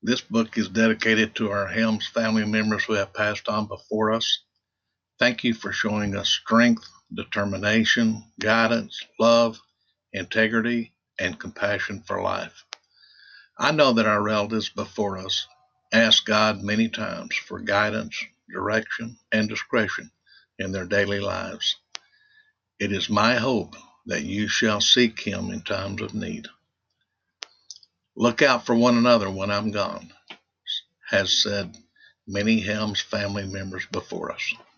This book is dedicated to our Helms family members who have passed on before us. Thank you for showing us strength, determination, guidance, love, integrity, and compassion for life. I know that our relatives before us asked God many times for guidance, direction, and discretion in their daily lives. It is my hope that you shall seek Him in times of need. Look out for one another when I'm gone, has said many Helms family members before us.